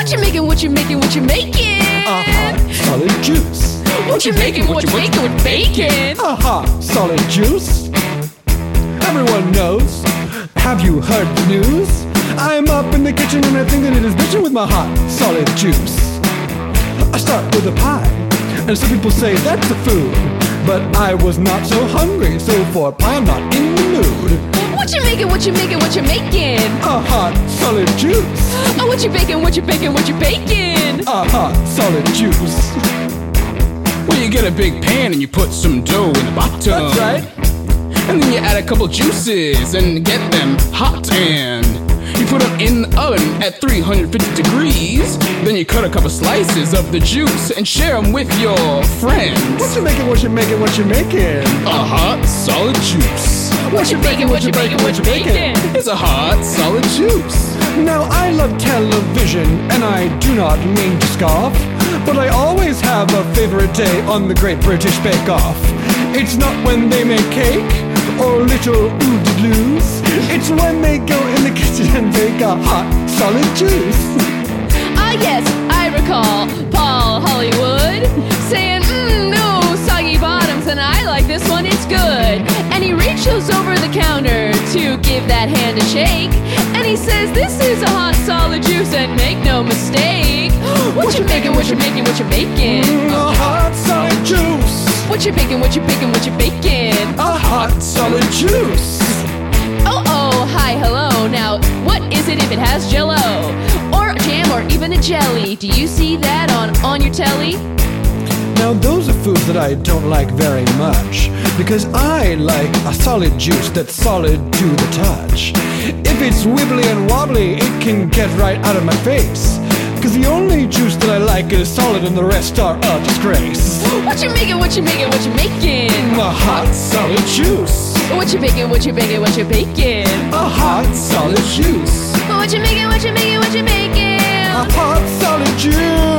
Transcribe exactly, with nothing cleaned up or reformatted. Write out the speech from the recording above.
What you making, what you making, what you making? A hot, solid juice. What you making, what you making with bacon? A hot, solid juice. Everyone knows. Have you heard the news? I'm up in the kitchen and I think that it is bitchin' with my hot, solid juice. I start with a pie, and some people say that's a food, but I was not so hungry, so for pie I'm not in the mood. What you making, what you making, what you making? A hot, solid juice. Oh, what you baking, what you baking, what you baking? A hot, solid juice. Well, you get a big pan and you put some dough in the bottom. That's right. And then you add a couple juices and get them hot, and you put them in the oven at three hundred fifty degrees. Then you cut a couple slices of the juice and share them with your friends. What you making, what you making, what you making? A hot, solid juice. What you baking, what you baking, what you baking? It's a hot, solid juice. Now I love television, and I do not mean to scoff, but I always have a favorite day on the Great British Bake Off. It's not when they make cake or little oodaloos. It's when they go in the kitchen and make a hot, solid juice. Ah yes, I recall Paul Hollywood saying, mmm, no soggy bottoms, and I like this one, it's good. And he reaches over the counter to give that hand a shake, and he says, this is a hot, solid juice, and make no mistake. What you making, what you making, what you baking? Mm, a hot, solid juice. What you baking, what you baking, what you baking? A hot, solid juice. Oh, oh, hi, hello. Now, what is it if it has jello? Or jam, or even a jelly? Do you see that on, on your telly? Now those are foods that I don't like very much, because I like a solid juice that's solid to the touch. If it's wibbly and wobbly, it can get right out of my face, cause the only juice that I like is solid and the rest are a disgrace. What you making, what you making, what you making? A hot, solid juice. What you baking, what you baking, what you baking? A hot, solid juice. What you making, what you making, what you making? A hot, solid juice.